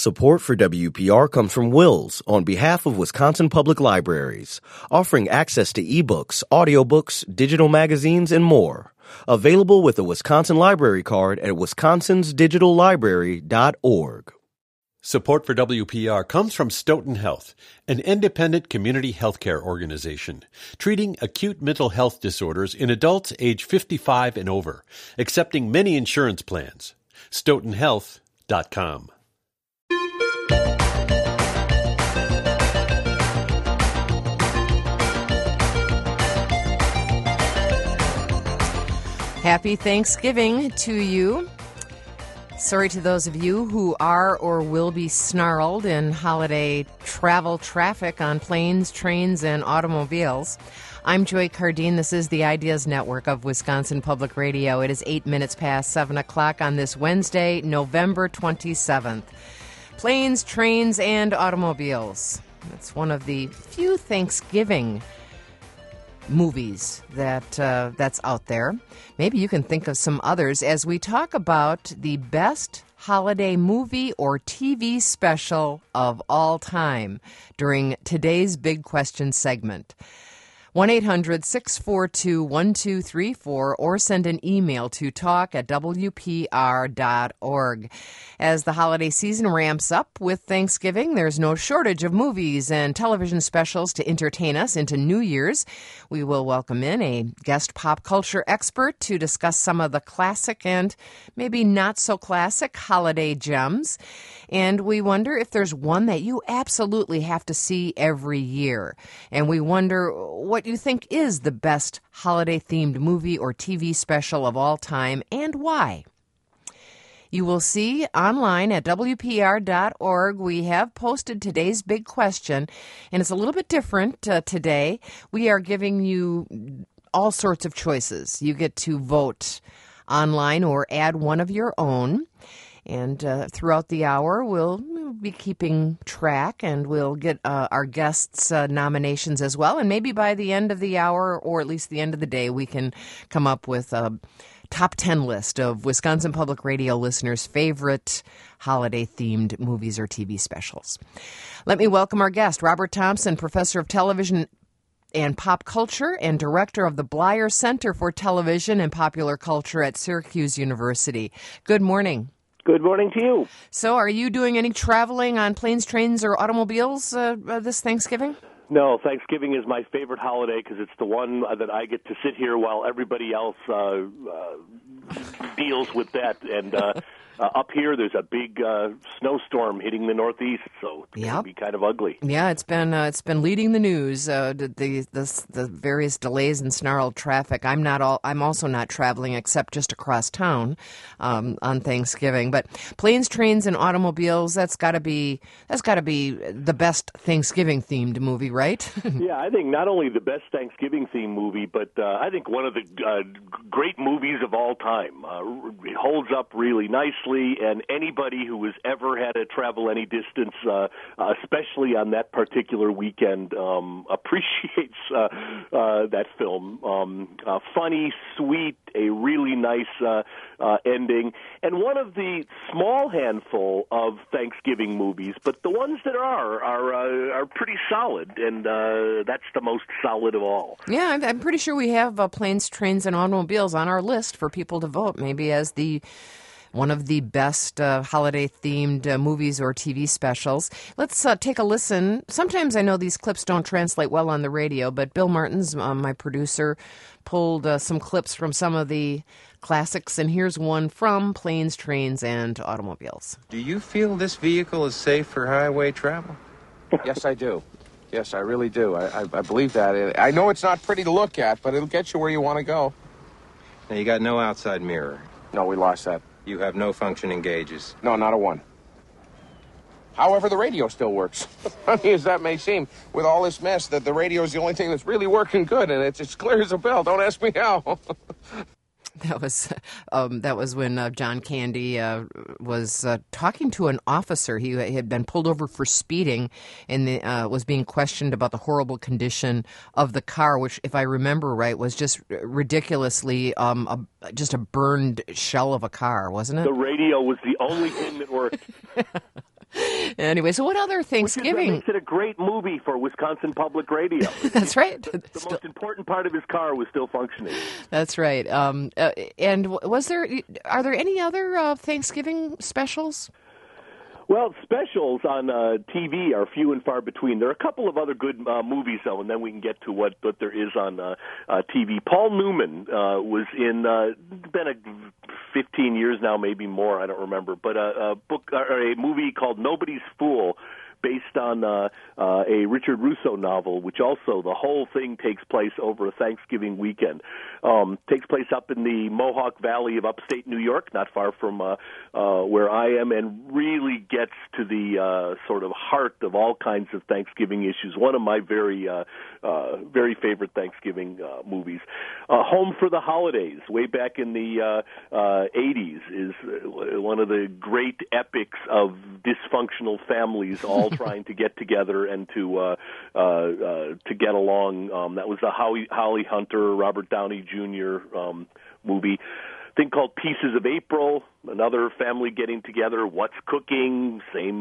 Support for WPR comes from Wills on behalf of Wisconsin Public Libraries, offering access to ebooks, audiobooks, digital magazines, and more. Available with a Wisconsin Library Card at wisconsinsdigitallibrary.org. Support for WPR comes from Stoughton Health, an independent community healthcare organization treating acute mental health disorders in adults age 55 and over, accepting many insurance plans. StoughtonHealth.com. Happy Thanksgiving to you. Sorry to those of you who are or will be snarled in holiday travel traffic on planes, trains, and automobiles. I'm Joy Cardine. This is the Ideas Network of Wisconsin Public Radio. It is 8 minutes past 7 o'clock on this Wednesday, November 27th. Planes, trains, and automobiles. It's one of the few Thanksgiving movies that's out there. Maybe you can think of some others as we talk about the best holiday movie or TV special of all time during today's Big Question segment. 1-800-642-1234 or send an email to talk@wpr.org. As the holiday season ramps up with Thanksgiving, there's no shortage of movies and television specials to entertain us into New Year's. We will welcome in a guest pop culture expert to discuss some of the classic and maybe not so classic holiday gems. And we wonder if there's one that you absolutely have to see every year. And we wonder what you think is the best holiday-themed movie or TV special of all time and why. You will see online at WPR.org, we have posted today's big question, and it's a little bit different today. We are giving you all sorts of choices. You get to vote online or add one of your own. And throughout the hour, we'll be keeping track, and we'll get our guests' nominations as well. And maybe by the end of the hour, or at least the end of the day, we can come up with a top 10 list of Wisconsin Public Radio listeners' favorite holiday-themed movies or TV specials. Let me welcome our guest, Robert Thompson, professor of television and pop culture and director of the Bleier Center for Television and Popular Culture at Syracuse University. Good morning. Good morning to you. So are you doing any traveling on planes, trains, or automobiles this Thanksgiving? No, Thanksgiving is my favorite holiday because it's the one that I get to sit here while everybody else deals with that. And up here, there's a big snowstorm hitting the Northeast, so it's going to be kind of ugly. Yeah, it's been leading the news. The various delays and snarled traffic. I'm also not traveling except just across town on Thanksgiving. But planes, trains, and automobiles. That's got to be the best Thanksgiving themed movie, right? Yeah, I think not only the best Thanksgiving themed movie, but I think one of the great movies of all time. It holds up really nicely. And anybody who has ever had to travel any distance, especially on that particular weekend, appreciates that film. Funny, sweet, a really nice ending, and one of the small handful of Thanksgiving movies, but the ones that are pretty solid, and that's the most solid of all. Yeah, I'm pretty sure we have planes, trains, and automobiles on our list for people to vote, maybe as one of the best holiday-themed movies or TV specials. Let's take a listen. Sometimes I know these clips don't translate well on the radio, but Bill Martins, my producer, pulled some clips from some of the classics, and here's one from Planes, Trains, and Automobiles. Do you feel this vehicle is safe for highway travel? Yes, I do. Yes, I really do. I believe that. I know it's not pretty to look at, but it'll get you where you want to go. Now, you got no outside mirror. No, we lost that. You have no functioning gauges. No, not a one. However, the radio still works. Funny as that may seem, with all this mess, that the radio is the only thing that's really working good, and it's as clear as a bell. Don't ask me how. That was when John Candy was talking to an officer. He had been pulled over for speeding and was being questioned about the horrible condition of the car, which, if I remember right, was just ridiculously just a burned shell of a car, wasn't it? The radio was the only thing that worked. Anyway, so what other Thanksgiving? Which makes it a great movie for Wisconsin Public Radio. That's right. The most important part of his car was still functioning. That's right. And are there any other Thanksgiving specials? Well, specials on TV are few and far between. There are a couple of other good movies, though, and then we can get to what there is on TV. Paul Newman was in, been 15 years now, maybe more, I don't remember, but a book or a movie called Nobody's Fool, based on a Richard Russo novel, which also the whole thing takes place over a Thanksgiving weekend. Takes place up in the Mohawk Valley of upstate New York, not far from where I am, and really gets to the sort of heart of all kinds of Thanksgiving issues. One of my very favorite Thanksgiving movies. Home for the Holidays, way back in the 80s, is one of the great epics of dysfunctional families all trying to get together and to get along. That was the Holly Hunter, Robert Downey Jr. Movie. Thing called Pieces of April, another family getting together. What's Cooking? Same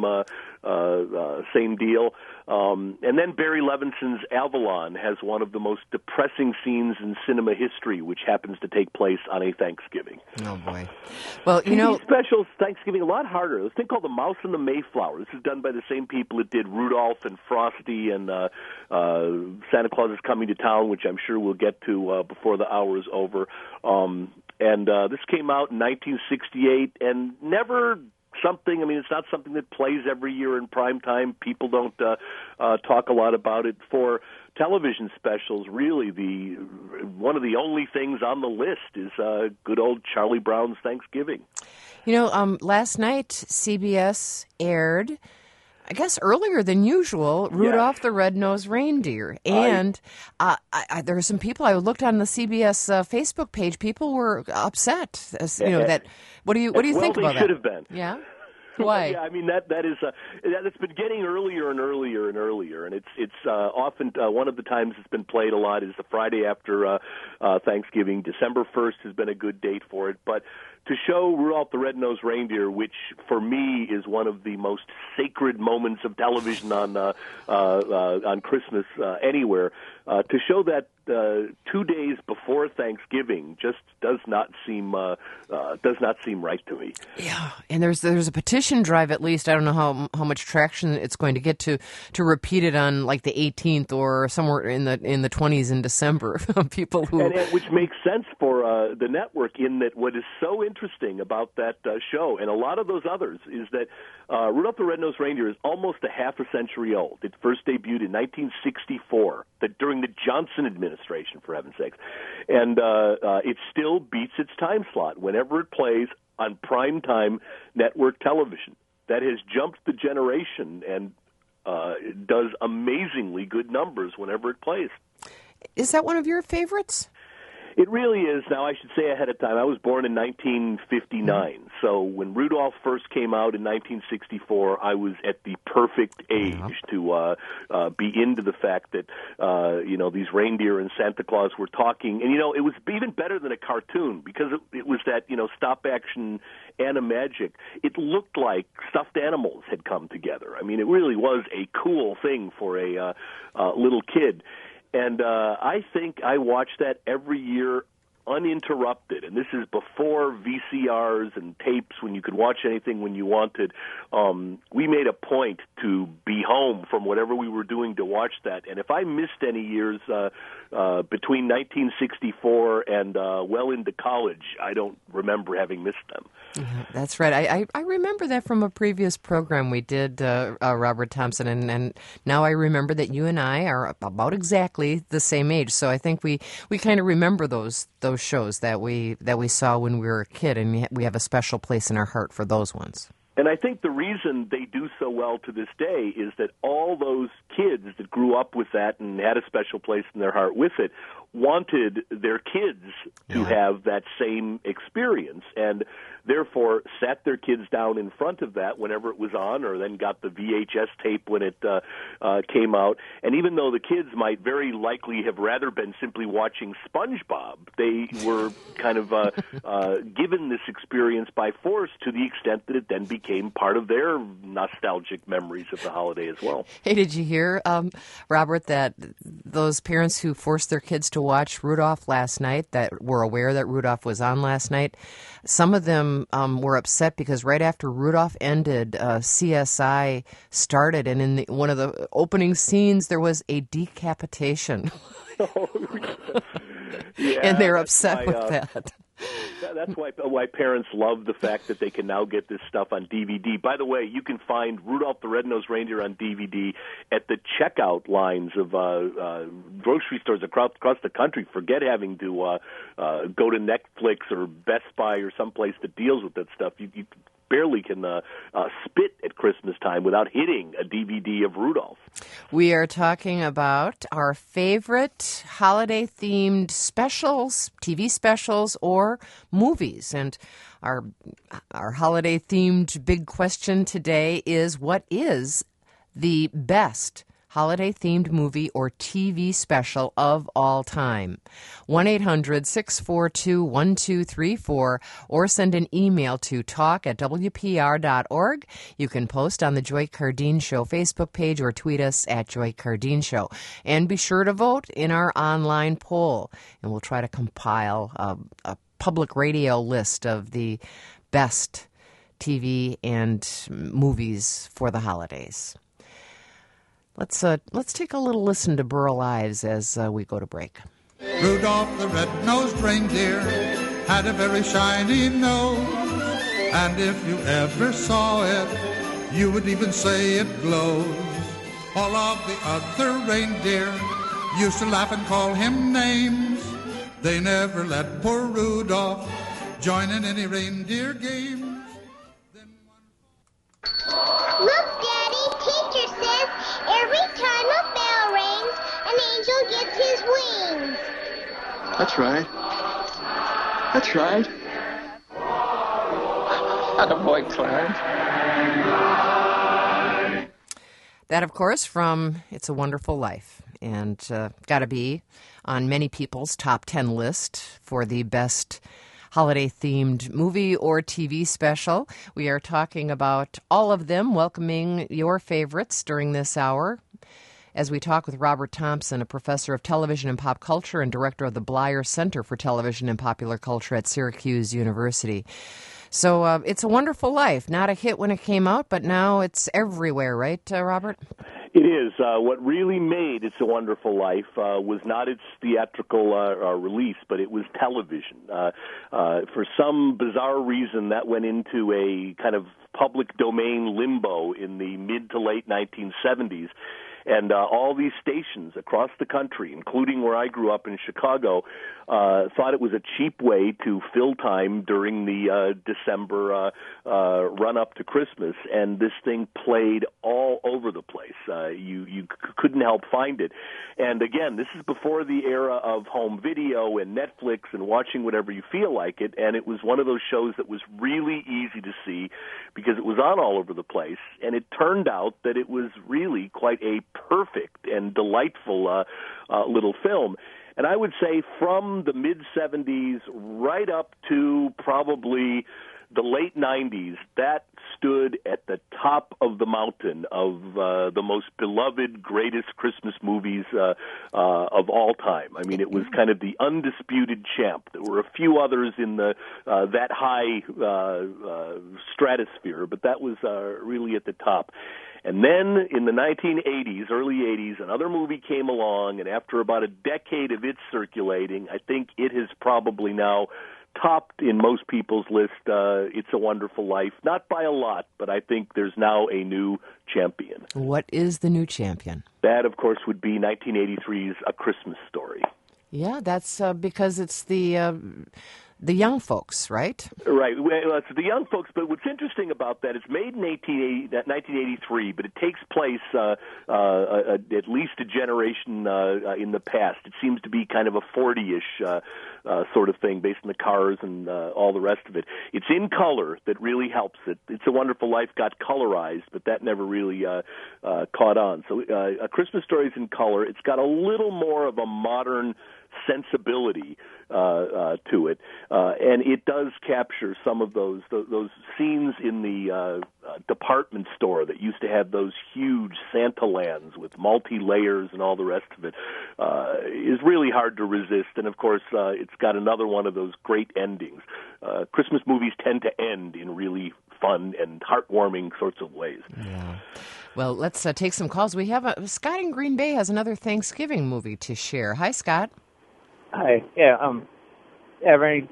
deal. And then Barry Levinson's Avalon has one of the most depressing scenes in cinema history, which happens to take place on a Thanksgiving. Oh boy! Well, TV specials Thanksgiving a lot harder. There's a thing called The Mouse and the Mayflower. This is done by the same people that did Rudolph and Frosty and Santa Claus is Coming to Town, which I'm sure we'll get to before the hour is over. And this came out in 1968 and never something, I mean, it's not something that plays every year in prime time. People don't talk a lot about it. For television specials, really, one of the only things on the list is good old Charlie Brown's Thanksgiving. Last night, CBS aired, I guess earlier than usual, Rudolph the Red-Nosed Reindeer. And there were some people, I looked on the CBS Facebook page, people were upset. That. What do you think about that? They should have been. Yeah? Why? Yeah, I mean that's been getting earlier and earlier and earlier, and it's often one of the times it's been played a lot is the Friday after Thanksgiving. December 1st has been a good date for it, but to show Rudolph the Red-Nosed Reindeer, which for me is one of the most sacred moments of television on Christmas anywhere, to show that 2 days before Thanksgiving just does not seem right to me. Yeah, and there's a petition drive, at least. I don't know how much traction it's going to get to repeat it on like the 18th or somewhere in the 20s in December. People who which makes sense for the network, in that what is so interesting about that show and a lot of those others is that Rudolph the Red-Nosed Reindeer is almost a half a century old. It first debuted in 1964, during the Johnson administration, for heaven's sakes. And it still beats its time slot whenever it plays on primetime network television. That has jumped the generation and does amazingly good numbers whenever it plays. Is that one of your favorites? It really is. Now, I should say ahead of time, I was born in 1959. So when Rudolph first came out in 1964, I was at the perfect age to be into the fact that, these reindeer and Santa Claus were talking. And, it was even better than a cartoon because it was that, stop-action animagic. It looked like stuffed animals had come together. I mean, it really was a cool thing for a little kid. And I think I watch that every year uninterrupted. And this is before VCRs and tapes when you could watch anything when you wanted. We made a point to be home from whatever we were doing to watch that. And if I missed any years between 1964 and well into college, I don't remember having missed them. That's right. I remember that from a previous program we did, Robert Thompson, and now I remember that you and I are about exactly the same age. So I think we kind of remember those shows that we saw when we were a kid, and we have a special place in our heart for those ones. And I think the reason they do so well to this day is that all those kids that grew up with that and had a special place in their heart with it wanted their kids to have that same experience. And therefore sat their kids down in front of that whenever it was on, or then got the VHS tape when it came out. And even though the kids might very likely have rather been simply watching SpongeBob, they were kind of given this experience by force, to the extent that it then became part of their nostalgic memories of the holiday as well. Hey, did you hear, Robert, that those parents who forced their kids to watch Rudolph last night, that were aware that Rudolph was on last night, some of them were upset because right after Rudolph ended, CSI started, and in one of the opening scenes, there was a decapitation. Yeah, and they're upset with that. That's why parents love the fact that they can now get this stuff on DVD. By the way, you can find Rudolph the Red-Nosed Reindeer on DVD at the checkout lines of grocery stores across the country. Forget having to go to Netflix or Best Buy or someplace that deals with that stuff. You barely can spit at Christmas time without hitting a DVD of Rudolph. We are talking about our favorite holiday-themed specials, TV specials, or movies. And our holiday-themed big question today is, what is the best holiday-themed movie or TV special of all time? 1-800-642-1234, or send an email to talk@wpr.org. You can post on the Joy Cardine Show Facebook page or tweet us at Joy Cardine Show. And be sure to vote in our online poll, and we'll try to compile a public radio list of the best TV and movies for the holidays. Let's take a little listen to Burl Ives as we go to break. Rudolph the red-nosed reindeer had a very shiny nose, and if you ever saw it, you would even say it glows. All of the other reindeer used to laugh and call him names. They never let poor Rudolph join in any reindeer games. Look, Daddy, teacher says every time a bell rings, an angel gets his wings. That's right. That's right. Attaboy, Clarence. That, of course, from It's a Wonderful Life, and got to be on many people's top 10 list for the best holiday-themed movie or TV special. We are talking about all of them, welcoming your favorites during this hour as we talk with Robert Thompson, a professor of television and pop culture and director of the Bleier Center for Television and Popular Culture at Syracuse University. So It's a Wonderful Life, not a hit when it came out, but now it's everywhere, right, Robert? It is. What really made It's a Wonderful Life was not its theatrical release, but it was television. For some bizarre reason, that went into a kind of public domain limbo in the mid to late 1970s. And all these stations across the country, including where I grew up in Chicago, thought it was a cheap way to fill time during the December run-up to Christmas. And this thing played all over the place. You couldn't help find it. And again, this is before the era of home video and Netflix and watching whatever you feel like it. And it was one of those shows that was really easy to see because it was on all over the place. And it turned out that it was really quite a perfect and delightful little film. And I would say from the mid-'70s right up to probably the late 90s, that stood at the top of the mountain of the most beloved, greatest Christmas movies of all time. I mean, it was kind of the undisputed champ. There were a few others in the that high stratosphere, but that was really at the top. And then in the 1980s, early 80s, another movie came along, and after about a decade of its circulating, I think it has probably now topped in most people's list It's a Wonderful Life. Not by a lot, but I think there's now a new champion. What is the new champion? That, of course, would be 1983's A Christmas Story. Yeah, that's because it's the the young folks, right? Right. Well, it's the young folks, but what's interesting about that, it's made in 1983, but it takes place at least a generation in the past. It seems to be kind of a 40-ish sort of thing based on the cars and all the rest of it. It's in color that really helps it. It's a Wonderful Life got colorized, but that never really caught on. So A Christmas Story is in color. It's got a little more of a modern sensibility to it, and it does capture some of those scenes in the department store that used to have those huge Santa lands with multi-layers and all the rest of it. Is really hard to resist, and of course it's got another one of those great endings. Christmas movies tend to end in really fun and heartwarming sorts of ways. Yeah. Well, let's take some calls. We have Scott in Green Bay has another Thanksgiving movie to share. Hi, Scott. Hi. Yeah. I ran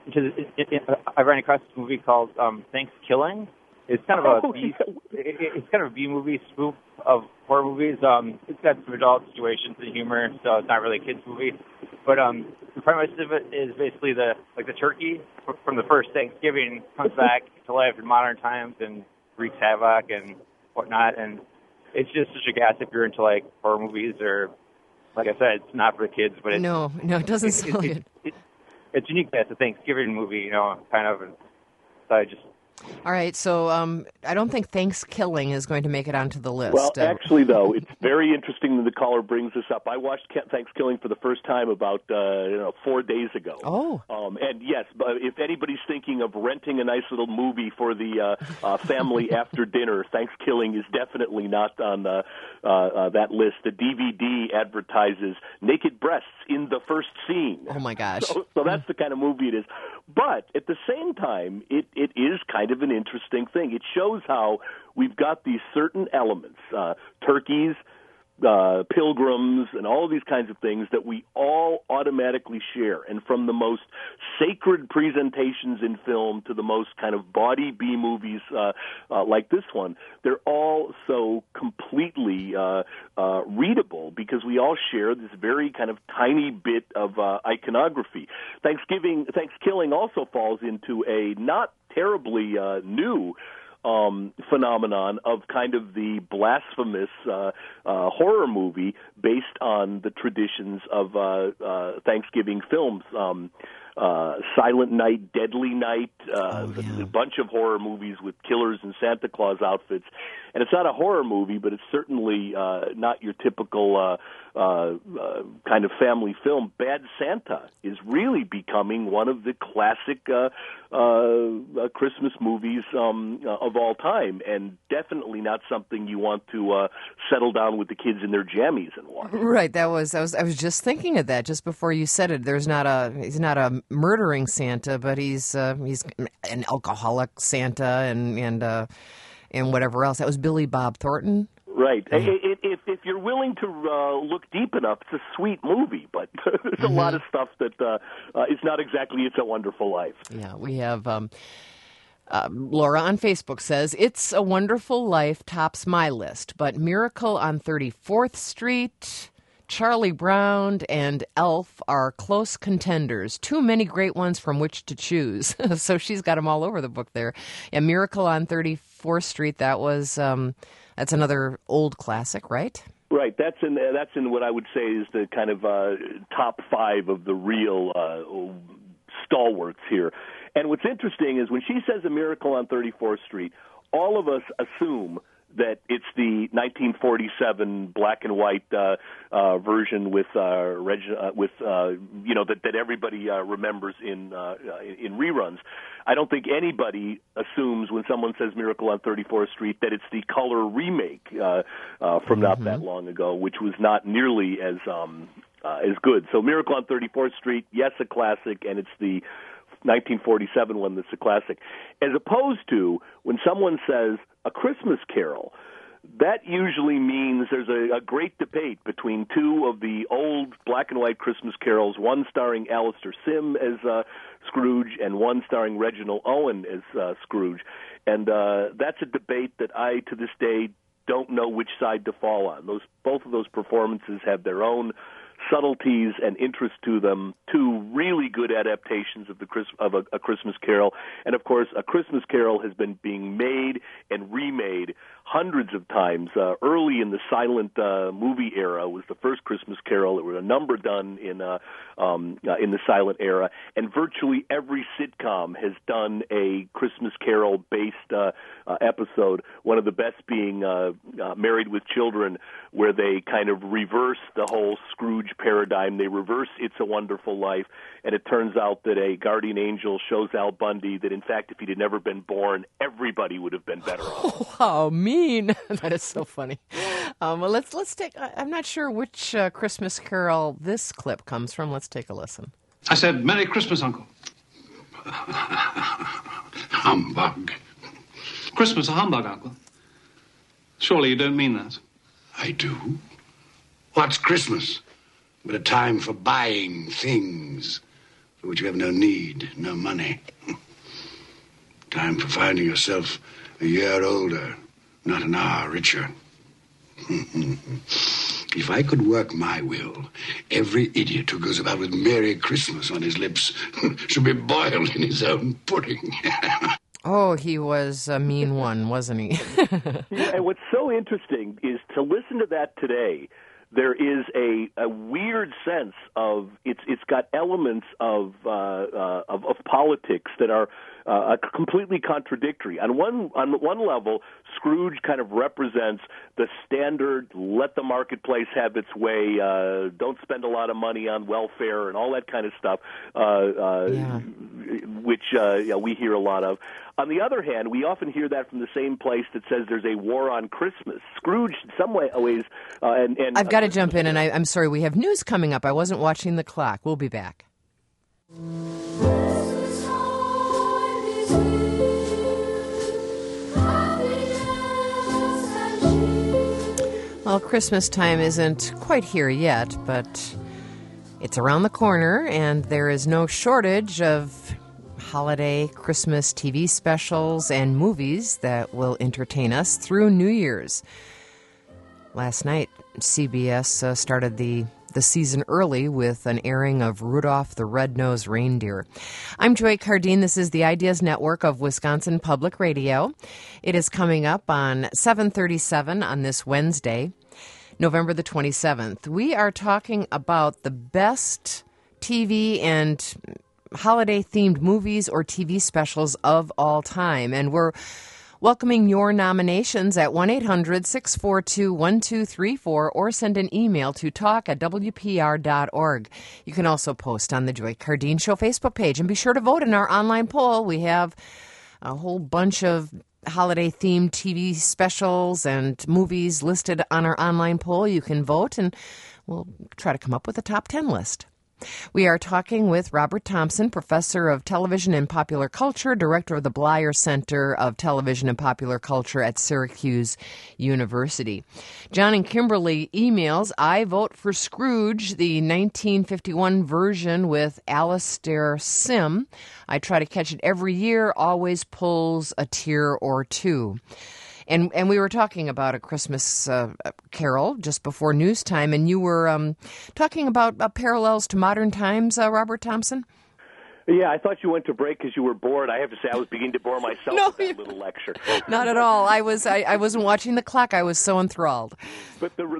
across this movie called Thanksgiving. It's kind of it's kind of a B movie spoof of horror movies. It's got some adult situations and humor, so it's not really a kids movie. But the premise of it is basically the turkey from the first Thanksgiving comes back to life in modern times and wreaks havoc and whatnot. And it's just such a gas if you're into like horror movies or. Like I said, it's not for the kids, but no, it doesn't sound good. It's unique that it's a Thanksgiving movie, kind of. And so I just. All right, so I don't think Thanksgiving is going to make it onto the list. Well, actually, though, it's very interesting that the caller brings this up. I watched Thanksgiving for the first time about 4 days ago. Oh. And yes, but if anybody's thinking of renting a nice little movie for the family after dinner, Thanksgiving is definitely not on that list. The DVD advertises naked breasts in the first scene. Oh, my gosh. So that's the kind of movie it is. But at the same time, it is kind of an interesting thing. It shows how we've got these certain elements, turkeys, pilgrims, and all of these kinds of things that we all automatically share. And from the most sacred presentations in film to the most kind of bawdy B movies like this one, they're all so completely readable because we all share this very kind of tiny bit of iconography. Thanksgiving also falls into a not terribly new phenomenon of kind of the blasphemous horror movie based on the traditions of Thanksgiving films. Silent Night, Deadly Night, a bunch of horror movies with killers and Santa Claus outfits. And it's not a horror movie, but it's certainly not your typical kind of family film. Bad Santa is really becoming one of the classic Christmas movies of all time, and definitely not something you want to settle down with the kids in their jammies and watch. Right. I was just thinking of that just before you said it. He's not a murdering Santa, but he's an alcoholic Santa and whatever else. That was Billy Bob Thornton. Right. If you're willing to look deep enough, it's a sweet movie, but there's a lot of stuff that is not exactly It's a Wonderful Life. Yeah, we have Laura on Facebook says, It's a Wonderful Life tops my list, but Miracle on 34th Street, Charlie Brown, and Elf are close contenders. Too many great ones from which to choose. So she's got them all over the book there. Yeah, Miracle on 34th Street, that was... that's another old classic, right? Right. That's in what I would say is the kind of top five of the real stalwarts here. And what's interesting is when she says A Miracle on 34th Street, all of us assume that it's the 1947 black and white version with that everybody remembers in reruns. I don't think anybody assumes when someone says Miracle on 34th Street that it's the color remake from not that long ago, which was not nearly as good. So Miracle on 34th Street, yes, a classic, and it's the 1947 one that's a classic. As opposed to when someone says A Christmas Carol, that usually means there's a great debate between two of the old black and white Christmas carols, one starring Alistair Sim as Scrooge and one starring Reginald Owen as Scrooge. And that's a debate that I, to this day, don't know which side to fall on. Both of those performances have their own subtleties and interest to them. Two really good adaptations of A Christmas Carol, and of course, A Christmas Carol has been being made and remade hundreds of times. Early in the silent movie era was the first Christmas Carol. There were a number done in the silent era, and virtually every sitcom has done a Christmas Carol-based episode. One of the best being Married with Children, where they kind of reverse the whole Scrooge paradigm. They reverse It's a Wonderful Life, and it turns out that a guardian angel shows Al Bundy that, in fact, if he'd never been born, everybody would have been better off. Oh, mean. That is so funny. Well, let's take, I'm not sure which Christmas Carol this clip comes from. Let's take a listen. I said, Merry Christmas, Uncle. Humbug. Christmas a humbug, Uncle. Surely you don't mean that. I do. What's Christmas but a time for buying things for which you have no need, no money? Time for finding yourself a year older, not an hour richer. If I could work my will, every idiot who goes about with Merry Christmas on his lips should be boiled in his own pudding. Oh, he was a mean one, wasn't he? And what's so interesting is to listen to that today. There is a weird sense of it's got elements of politics that are completely contradictory. On one level, Scrooge kind of represents the standard let the marketplace have its way, don't spend a lot of money on welfare and all that kind of stuff, which we hear a lot of. On the other hand, we often hear that from the same place that says there's a war on Christmas. Scrooge, in some ways, and I've got to jump in, and I'm sorry, we have news coming up. I wasn't watching the clock. We'll be back. Well, Christmas time isn't quite here yet, but it's around the corner, and there is no shortage of holiday Christmas TV specials and movies that will entertain us through New Year's. Last night, CBS started the season early with an airing of Rudolph the Red-Nosed Reindeer. I'm Joy Cardine. This is the Ideas Network of Wisconsin Public Radio. It is coming up on 7:37 on this Wednesday, November the 27th. We are talking about the best TV and holiday-themed movies or TV specials of all time. And we're welcoming your nominations at 1-800-642-1234 or send an email to talk@wpr.org. You can also post on the Joy Cardine Show Facebook page. And be sure to vote in our online poll. We have a whole bunch of holiday-themed TV specials and movies listed on our online poll. You can vote, and we'll try to come up with a top 10 list. We are talking with Robert Thompson, Professor of Television and Popular Culture, Director of the Bleier Center of Television and Popular Culture at Syracuse University. John and Kimberly emails, I vote for Scrooge, the 1951 version with Alastair Sim. I try to catch it every year, always pulls a tear or two. And we were talking about A Christmas Carol just before news time, and you were talking about parallels to modern times, Robert Thompson? Yeah, I thought you went to break because you were bored. I have to say, I was beginning to bore myself with that little lecture. Not at all. I wasn't watching the clock. I was so enthralled. But the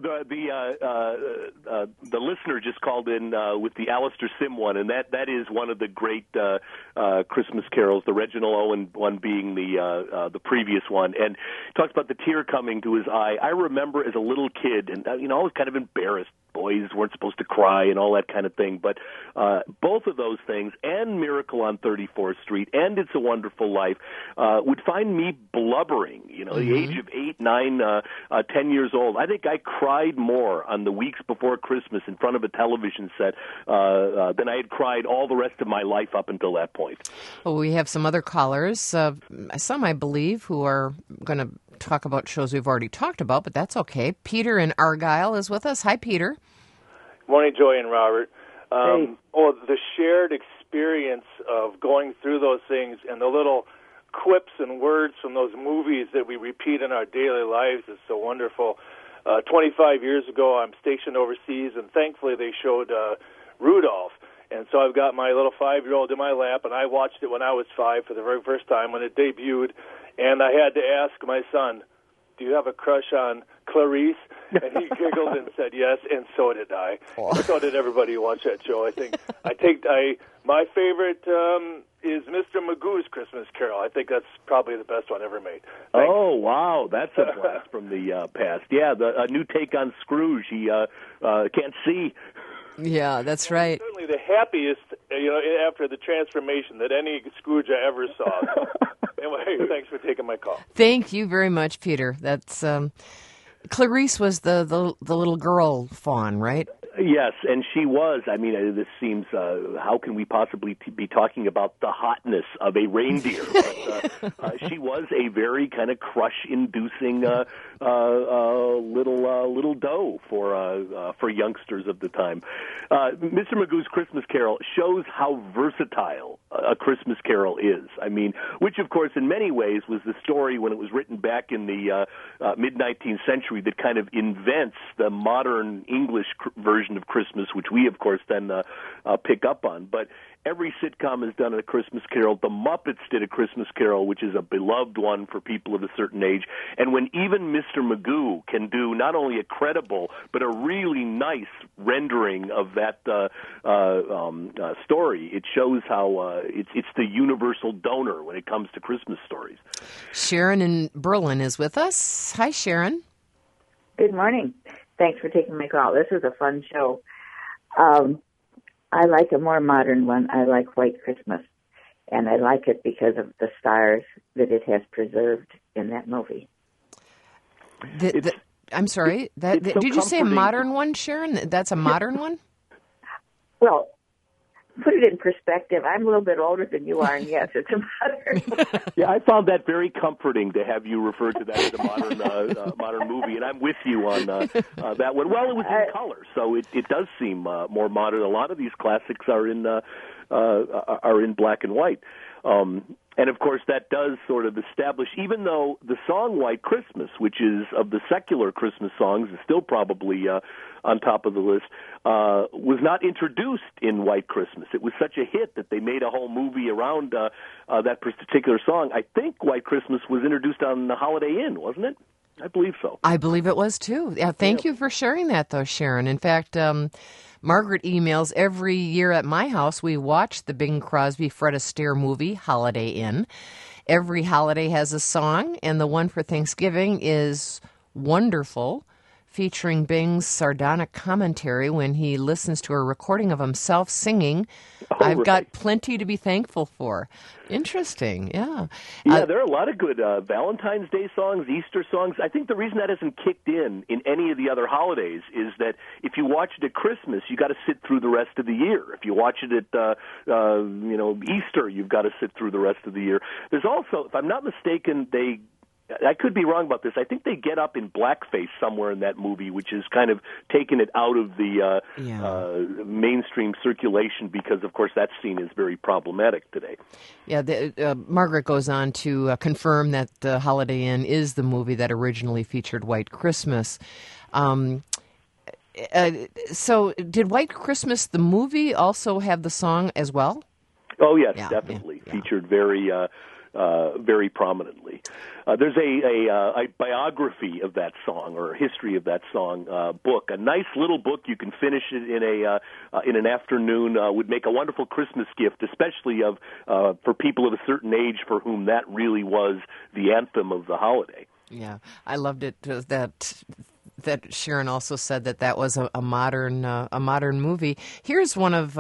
listener just called in with the Alastair Sim one, and that is one of the great Christmas carols. The Reginald Owen one being the previous one, and he talks about the tear coming to his eye. I remember as a little kid, and I was kind of embarrassed. Boys weren't supposed to cry and all that kind of thing. But both of those things, and Miracle on 34th Street, and It's a Wonderful Life, would find me blubbering, the age of 8, 9, 10 years old. I think I cried more on the weeks before Christmas in front of a television set than I had cried all the rest of my life up until that point. Well, we have some other callers, some I believe, who are going to talk about shows we've already talked about, but that's okay. Peter in Argyle is with us. Hi, Peter. Morning, Joy and Robert. Hey. The shared experience of going through those things and the little quips and words from those movies that we repeat in our daily lives is so wonderful. 25 years ago, I'm stationed overseas, and thankfully they showed Rudolph. And so I've got my little 5-year-old in my lap, and I watched it when I was 5 for the very first time when it debuted. And I had to ask my son, do you have a crush on Clarice? And he giggled and said yes, and so did I. So did everybody who watched that show. My favorite is Mr. Magoo's Christmas Carol. I think that's probably the best one ever made. Thanks. Oh, wow, that's a blast from the past. Yeah, a new take on Scrooge. He can't see. Yeah, that's right. Certainly the happiest, after the transformation that any Scrooge I ever saw. Anyway, thanks for taking my call. Thank you very much, Peter. That's Clarice was the little girl fawn, right? Yes, and she was. I mean, this seems, how can we possibly be talking about the hotness of a reindeer? But she was a very kind of crush-inducing little doe for youngsters of the time. Mr. Magoo's Christmas Carol shows how versatile a Christmas Carol is. I mean, which, of course, in many ways was the story when it was written back in the mid-19th century that kind of invents the modern English version of Christmas, which we, of course, then pick up on. But every sitcom has done a Christmas Carol. The Muppets did a Christmas Carol, which is a beloved one for people of a certain age. And when even Mr. Magoo can do not only a credible, but a really nice rendering of that story, it shows how it's the universal donor when it comes to Christmas stories. Sharon in Berlin is with us. Hi, Sharon. Good morning. Thanks for taking my call. This is a fun show. I like a more modern one. I like White Christmas, and I like it because of the stars that it has preserved in that movie. I'm sorry. Did you say a modern one, Sharon? That's a modern one? Well, put it in perspective. I'm a little bit older than you are, and yes, it's a modern one. Yeah, I found that very comforting to have you refer to that as a modern movie, and I'm with you on that one. Well, it was in color, so it does seem more modern. A lot of these classics are in black and white. And, of course, that does sort of establish, even though the song White Christmas, which is of the secular Christmas songs, is still probably on top of the list, was not introduced in White Christmas. It was such a hit that they made a whole movie around that particular song. I think White Christmas was introduced on the Holiday Inn, wasn't it? I believe so. I believe it was, too. Yeah, thank you for sharing that, though, Sharon. In fact, Margaret emails, every year at my house, we watch the Bing Crosby, Fred Astaire movie, Holiday Inn. Every holiday has a song, and the one for Thanksgiving is wonderful, featuring Bing's sardonic commentary when he listens to a recording of himself singing, I've got plenty to be thankful for. Interesting, yeah. Yeah, there are a lot of good Valentine's Day songs, Easter songs. I think the reason that hasn't kicked in any of the other holidays is that if you watch it at Christmas, you got to sit through the rest of the year. If you watch it at Easter, you've got to sit through the rest of the year. There's also, if I'm not mistaken, I could be wrong about this. I think they get up in blackface somewhere in that movie, which has kind of taken it out of the mainstream circulation because, of course, that scene is very problematic today. Yeah, Margaret goes on to confirm that the Holiday Inn is the movie that originally featured White Christmas. So did White Christmas, the movie, also have the song as well? Oh, yes, definitely. Yeah. Featured very prominently. There's a biography of that song or a history of that song book. A nice little book. You can finish it in an afternoon. Would make a wonderful Christmas gift, especially for people of a certain age for whom that really was the anthem of the holiday. Yeah, I loved it. That Sharon also said that was a modern movie. Here's one of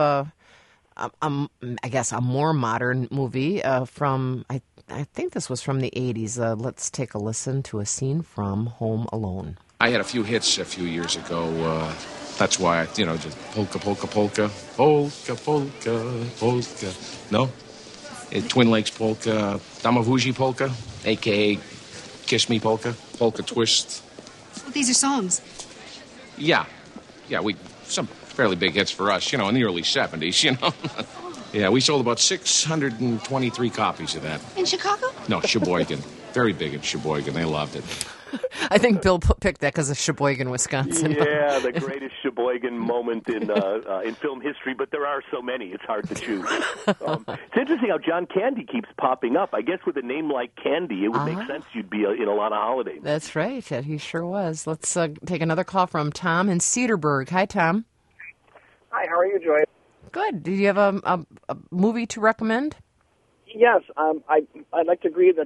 I guess a more modern movie from I think this was from the 80s. Let's take a listen to a scene from Home Alone. I had a few hits a few years ago. That's why, just polka, polka, polka, polka, polka, polka. No? Twin Lakes polka, Damavuji polka, a.k.a. Kiss Me polka, polka twist. Well, these are songs. Yeah, some fairly big hits for us, in the early 70s, Yeah, we sold about 623 copies of that. In Chicago? No, Sheboygan. Very big in Sheboygan. They loved it. I think Bill picked that because of Sheboygan, Wisconsin. Yeah, the greatest Sheboygan moment in film history, but there are so many, it's hard to choose. It's interesting how John Candy keeps popping up. I guess with a name like Candy, it would make sense you'd be in a lot of holiday movies. That's right. He sure was. Let's take another call from Tom in Cedarburg. Hi, Tom. Hi, how are you, Joy? Good. Do you have a movie to recommend? Yes, I'd like to agree that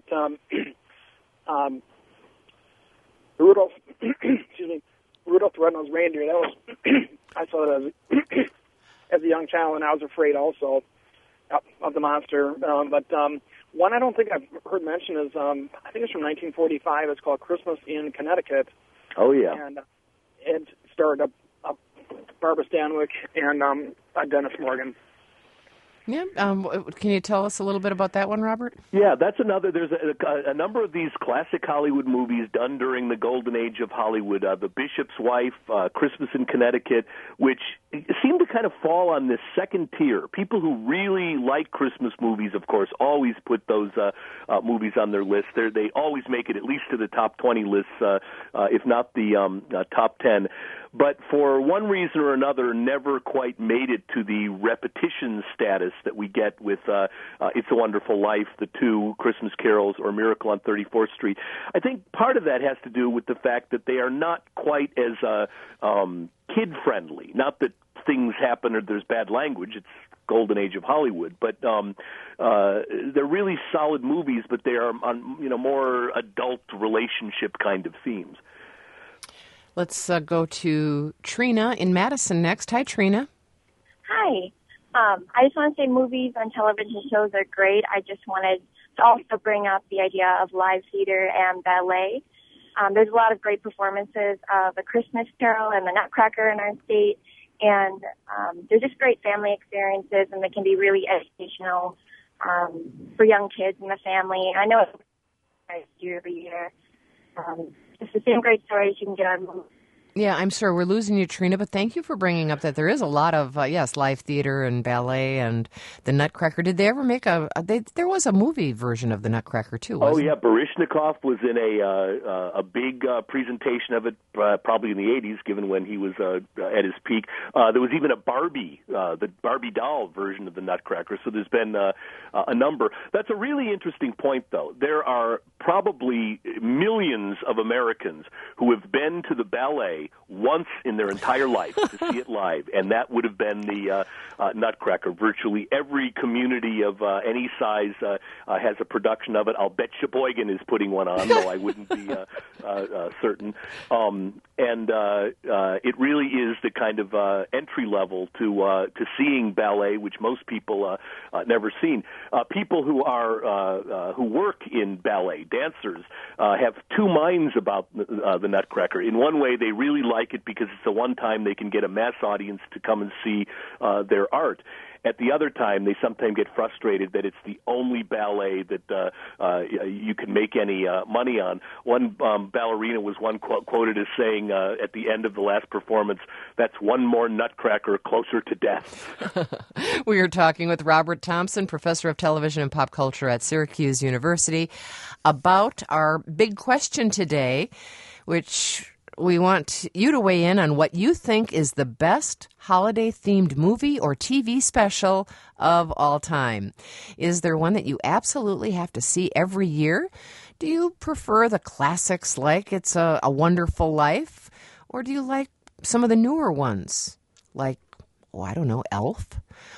Rudolph, excuse me, Rudolph the Red-Nosed Reindeer. That was I saw it as a young child, and I was afraid also of the monster. But one I don't think I've heard mentioned is I think it's from 1945. It's called Christmas in Connecticut. Oh yeah, and it starred Barbara Stanwyck and Dennis Morgan. Yeah. Can you tell us a little bit about that one, Robert? Yeah, that's another. There's a number of these classic Hollywood movies done during the golden age of Hollywood. The Bishop's Wife, Christmas in Connecticut, which seem to kind of fall on this second tier. People who really like Christmas movies, of course, always put those movies on their list. They always make it at least to the top 20 lists, if not the top 10. But for one reason or another, never quite made it to the repetition status that we get with It's a Wonderful Life, The Two, Christmas Carols, or Miracle on 34th Street. I think part of that has to do with the fact that they are not quite as kid-friendly. Not that things happen or there's bad language. It's golden age of Hollywood, but they're really solid movies, but they are on more adult relationship kind of themes. Let's go to Trina in Madison next. Hi, Trina. Hi. I just want to say movies and television shows are great. I just wanted to also bring up the idea of live theater and ballet. There's a lot of great performances of A Christmas Carol and The Nutcracker in our state, and they're just great family experiences, and they can be really educational for young kids and the family. I know it's year every year. It's the same great stories you can get on movies. Yeah, I'm sorry we're losing you, Trina, but thank you for bringing up that there is a lot of, live theater and ballet and the Nutcracker. Did they ever make there was a movie version of the Nutcracker, too, wasn't yeah, Baryshnikov was in a big presentation of it, probably in the 80s, given when he was at his peak. There was even a Barbie, the Barbie doll version of the Nutcracker, so there's been a number. That's a really interesting point, though. There are probably millions of Americans who have been to the ballet once in their entire life to see it live, and that would have been the Nutcracker. Virtually every community of any size has a production of it. I'll bet Sheboygan is putting one on, though I wouldn't be certain. And it really is the kind of entry level to seeing ballet, which most people never seen. People who are who work in ballet, dancers, have two minds about the Nutcracker. In one way, they really like it because it's the one time they can get a mass audience to come and see their art. At the other time, they sometimes get frustrated that it's the only ballet that you can make any money on. One ballerina was quoted as saying at the end of the last performance, "That's one more Nutcracker closer to death." We are talking with Robert Thompson, professor of television and pop culture at Syracuse University, about our big question today, which we want you to weigh in on what you think is the best holiday-themed movie or TV special of all time. Is there one that you absolutely have to see every year? Do you prefer the classics like It's a Wonderful Life? Or do you like some of the newer ones like, Elf?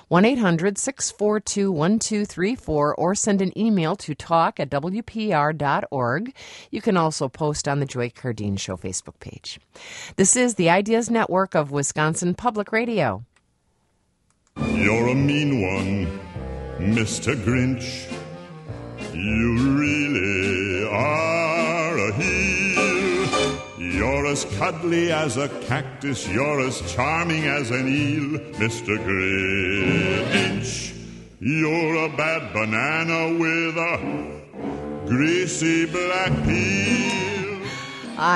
1-800-642-1234 or send an email to talk@wpr.org. You can also post on the Joy Cardine Show Facebook page. This is the Ideas Network of Wisconsin Public Radio. You're a mean one, Mr. Grinch. You really are a heel. You're as cuddly as a cactus, you're as charming as an eel, Mr. Grinch. You're a bad banana with a greasy black peel. I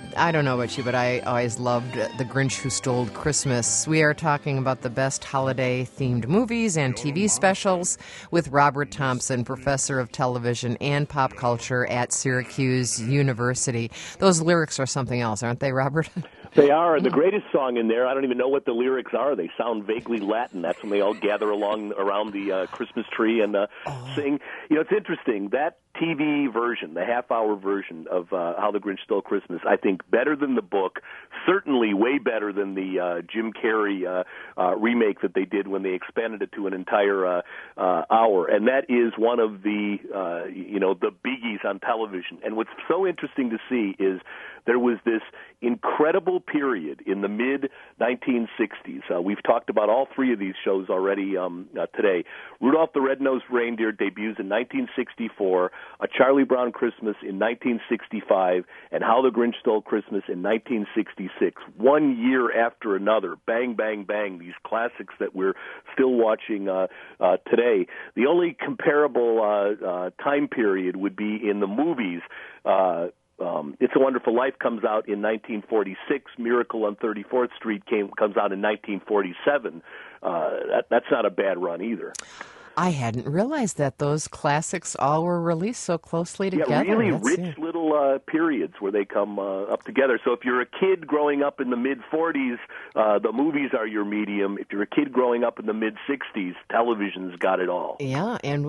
I don't know about you, but I always loved The Grinch Who Stole Christmas. We are talking about the best holiday-themed movies and TV specials with Robert Thompson, professor of television and pop culture at Syracuse University. Those lyrics are something else, aren't they, Robert? They are, and the greatest song in there, I don't even know what the lyrics are. They sound vaguely Latin. That's when they all gather around the Christmas tree and sing. You know, it's interesting. That TV version, the half-hour version of How the Grinch Stole Christmas, I think better than the book, certainly way better than the Jim Carrey remake that they did when they expanded it to an entire hour. And that is one of the, the biggies on television. And what's so interesting to see is there was this incredible period in the mid-1960s. We've talked about all three of these shows already today. Rudolph the Red-Nosed Reindeer debuts in 1964, A Charlie Brown Christmas in 1965, and How the Grinch Stole Christmas in 1966. 1 year after another, bang, bang, bang, these classics that we're still watching today. The only comparable time period would be in the movies. It's a Wonderful Life comes out in 1946. Miracle on 34th Street comes out in 1947. That's not a bad run either. I hadn't realized that those classics all were released so closely together. Yeah, really rich little periods where they come up together. So if you're a kid growing up in the mid-40s, the movies are your medium. If you're a kid growing up in the mid-60s, television's got it all. Yeah, and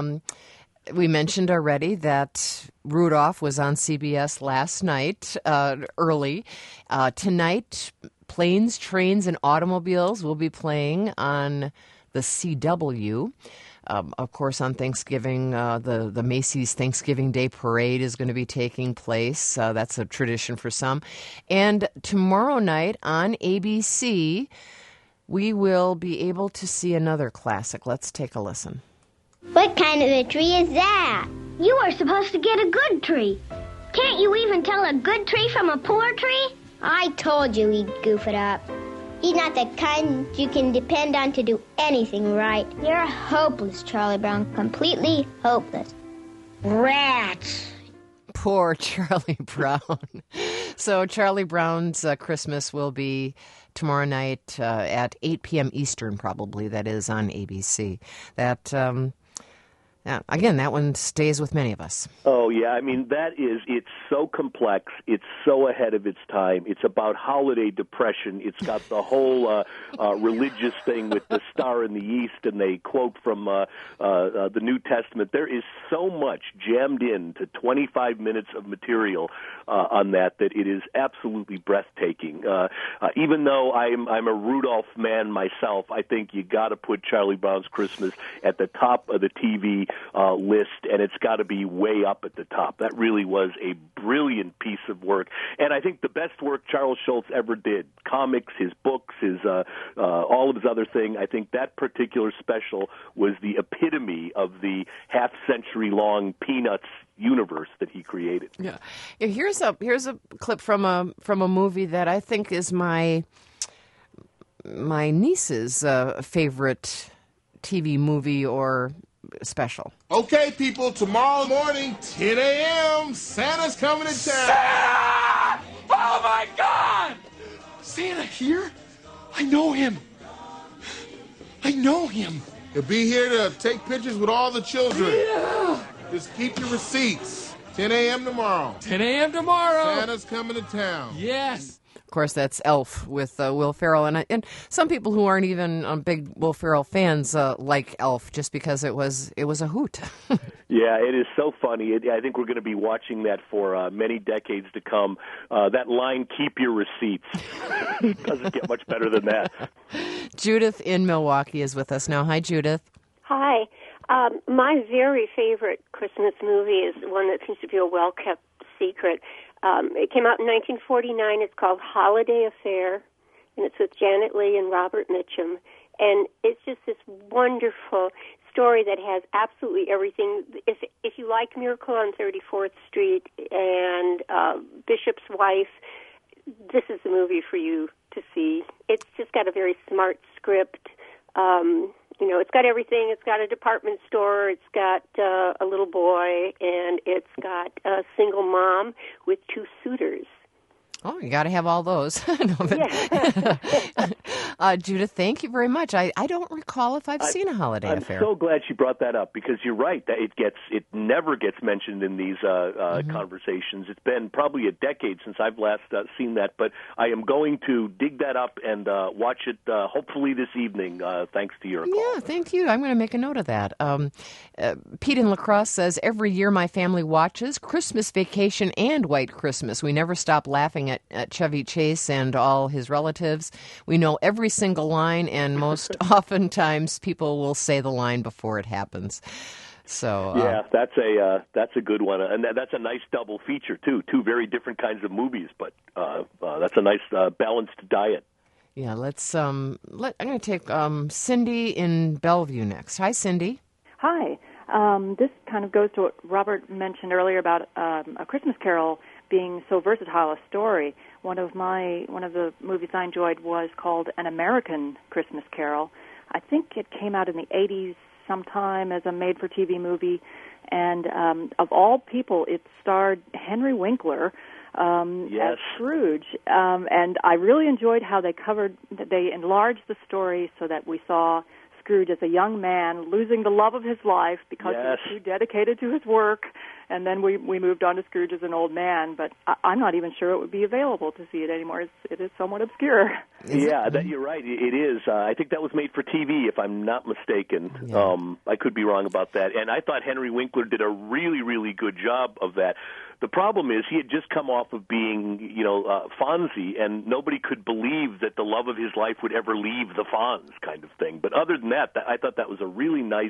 we mentioned already that Rudolph was on CBS last night, early. Tonight, Planes, Trains, and Automobiles will be playing on the CW. Of course, on Thanksgiving, the Macy's Thanksgiving Day Parade is going to be taking place. That's a tradition for some. And tomorrow night on ABC, we will be able to see another classic. Let's take a listen. What kind of a tree is that? You are supposed to get a good tree. Can't you even tell a good tree from a poor tree? I told you he'd goof it up. He's not the kind you can depend on to do anything right. You're hopeless, Charlie Brown. Completely hopeless. Rats. Poor Charlie Brown. So Charlie Brown's Christmas will be tomorrow night at 8 p.m. Eastern, probably. That is on ABC. Again, that one stays with many of us. Oh, yeah. I mean, it's so complex. It's so ahead of its time. It's about holiday depression. It's got the whole religious thing with the star in the east, and they quote from the New Testament. There is so much jammed into 25 minutes of material on that it is absolutely breathtaking. Even though I'm a Rudolph man myself, I think you got to put Charlie Brown's Christmas at the top of the TV list, and it's got to be way up at the top. That really was a brilliant piece of work, and I think the best work Charles Schulz ever did. Comics, his books, his all of his other thing. I think that particular special was the epitome of the half-century-long Peanuts universe that he created. Yeah, here's a clip from a movie that I think is my niece's favorite TV movie or special. Okay, people, tomorrow morning, 10 a.m., Santa's coming to town. Santa! Oh, my God! Santa here? I know him. He'll be here to take pictures with all the children. Yeah. Just keep your receipts. 10 a.m. tomorrow. 10 a.m. tomorrow. Santa's coming to town. Yes. Of course, that's Elf with Will Ferrell, and some people who aren't even big Will Ferrell fans like Elf just because it was a hoot. Yeah, it is so funny. I think we're going to be watching that for many decades to come. That line, "Keep your receipts," doesn't get much better than that. Judith in Milwaukee is with us now. Hi, Judith. Hi. My very favorite Christmas movie is one that seems to be a well-kept secret. It came out in 1949. It's called Holiday Affair, and it's with Janet Leigh and Robert Mitchum. And it's just this wonderful story that has absolutely everything. If you like Miracle on 34th Street and Bishop's Wife, this is the movie for you to see. It's just got a very smart script. It's got everything. It's got a department store. It's got a little boy, and it's got a single mom with two suitors. Oh, you got to have all those. No, Judith, thank you very much. I don't recall if I've seen A Holiday Affair. I'm so glad she brought that up, because you're right. That it never gets mentioned in these conversations. It's been probably a decade since I've last seen that, but I am going to dig that up and watch it hopefully this evening, thanks to your call. Yeah, thank you. I'm going to make a note of that. Pete in La Crosse says, every year my family watches Christmas Vacation and White Christmas. We never stop laughing at Chevy Chase and all his relatives. We know every single line, and most oftentimes people will say the line before it happens. So yeah, that's a good one, and that's a nice double feature too. Two very different kinds of movies, but that's a nice balanced diet. Yeah, I'm going to take Cindy in Bellevue next. Hi, Cindy. Hi. This kind of goes to what Robert mentioned earlier about A Christmas Carol being so versatile a story. One of the movies I enjoyed was called An American Christmas Carol. I think it came out in the 80s sometime as a made-for-TV movie, and of all people, it starred Henry Winkler as Scrooge, and I really enjoyed how they enlarged the story so that we saw Scrooge as a young man losing the love of his life because he was too dedicated to his work, and then we moved on to Scrooge as an old man, but I'm not even sure it would be available to see it anymore. It is somewhat obscure. Yeah, you're right. It is. I think that was made for TV, if I'm not mistaken. Yeah. I could be wrong about that. And I thought Henry Winkler did a really, really good job of that. The problem is he had just come off of being, Fonzie, and nobody could believe that the love of his life would ever leave the Fonz kind of thing. But other than that, I thought that was a really nice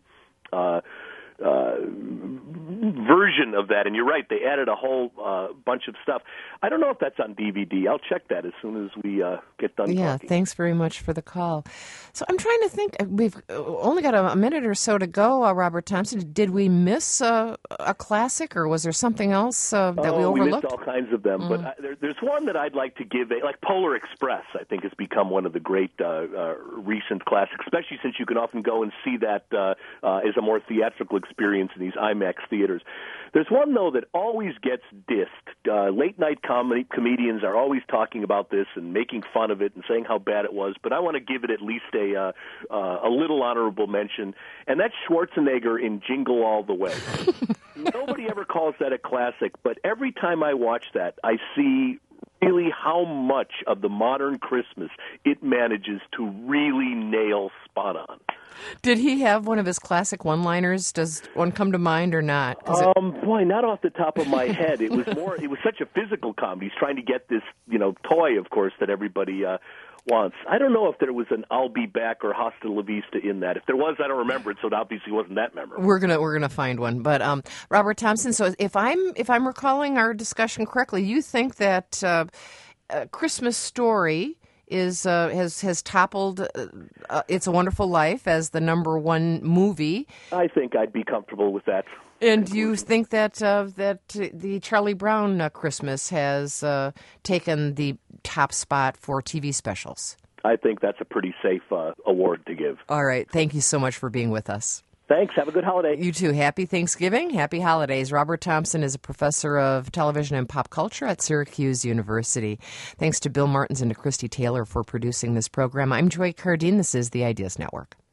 version of that. And you're right, they added a whole bunch of stuff. I don't know if that's on DVD. I'll check that as soon as we get done talking. Thanks very much for the call. So I'm trying to think. We've only got a minute or so to go, Robert Thompson. Did we miss a classic, or was there something else that we overlooked? We missed all kinds of them. But there's one that I'd like to give, like Polar Express, I think has become one of the great recent classics, especially since you can often go and see that as a more theatrical experience in these IMAX theaters. There's one, though, that always gets dissed. Late-night comedians are always talking about this and making fun of it and saying how bad it was, but I want to give it at least a little honorable mention, and that's Schwarzenegger in Jingle All the Way. Nobody ever calls that a classic, but every time I watch that, I see really how much of the modern Christmas it manages to really nail spot on. Did he have one of his classic one-liners? Does one come to mind or not? Boy, not off the top of my head. It was such a physical comedy. He's trying to get this, toy, of course, that everybody wants. I don't know if there was an "I'll be back" or "Hasta la vista" in that. If there was, I don't remember it, so it obviously wasn't that memorable. We're gonna find one. But Robert Thompson, so if I'm recalling our discussion correctly, you think that Christmas Story has toppled It's a Wonderful Life as the number one movie. I think I'd be comfortable with that. And you think that the Charlie Brown Christmas has taken the top spot for TV specials? I think that's a pretty safe award to give. All right. Thank you so much for being with us. Thanks. Have a good holiday. You too. Happy Thanksgiving. Happy holidays. Robert Thompson is a professor of television and pop culture at Syracuse University. Thanks to Bill Martins and to Christy Taylor for producing this program. I'm Joy Cardine. This is the Ideas Network.